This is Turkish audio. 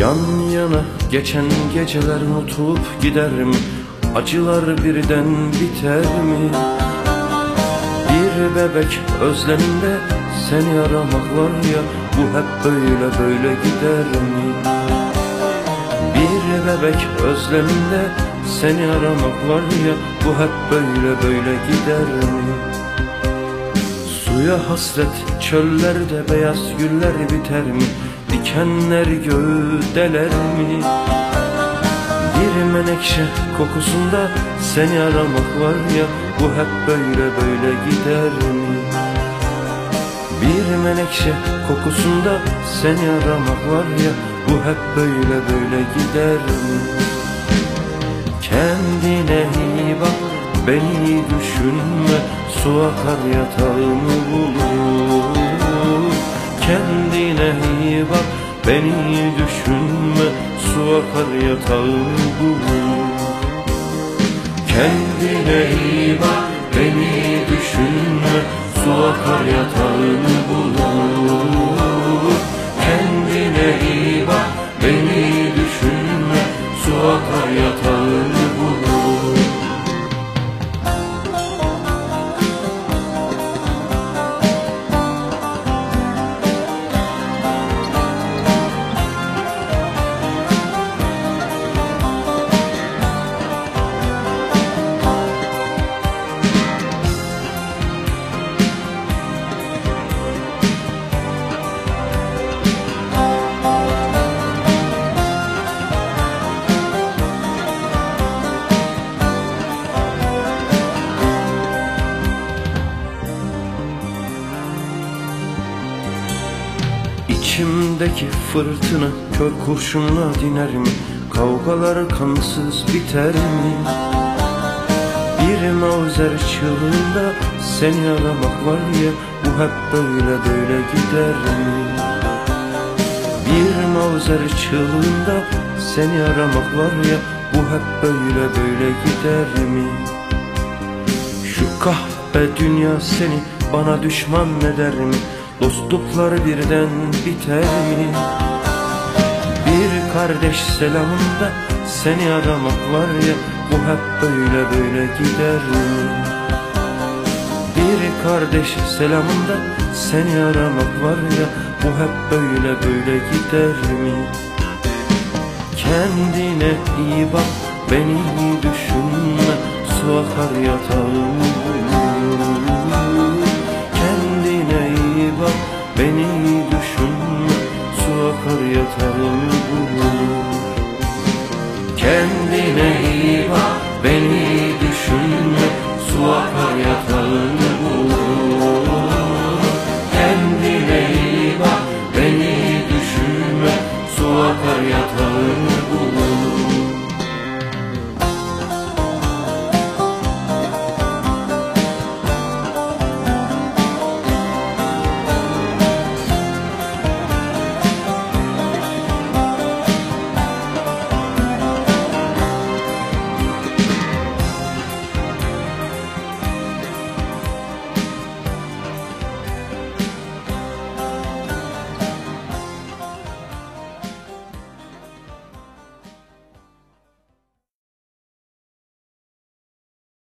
Yan yana geçen geceler unutup giderim, acılar birden biter mi? Bir bebek özleminde seni aramak var ya, bu hep böyle böyle gider mi? Bir bebek özleminde seni aramak var ya, bu hep böyle böyle gider mi? Suya hasret çöllerde beyaz güller biter mi? Dikenler göğü deler mi? Bir menekşe kokusunda seni aramak var ya, bu hep böyle böyle gider mi? Bir menekşe kokusunda seni aramak var ya, bu hep böyle böyle gider mi? Kendine iyi bak, beni düşünme, su akar yatağımı bulur. Kendine iyi bak, beni düşünme, su akar yatağımı bulur. Kendine iyi bak, beni düşünme, su akar yatağını bulur. Kendine iyi bak, beni düşünme, su akar yatağını bulur. İçimdeki fırtına kör kurşunla diner mi? Kavgalar kansız biter mi? Bir mavzer çığlığında seni aramak var ya, bu hep böyle böyle gider mi? Bir mavzer çığlığında seni aramak var ya, bu hep böyle böyle gider mi? Şu kahpe dünya seni bana düşman eder mi? Dostluklar birden biter mi? Bir kardeş selamında seni aramak var ya, bu hep böyle böyle gider mi? Bir kardeş selamında seni aramak var ya, bu hep böyle böyle gider mi? Kendine iyi bak, beni düşünme, su akar yatağımı bulur.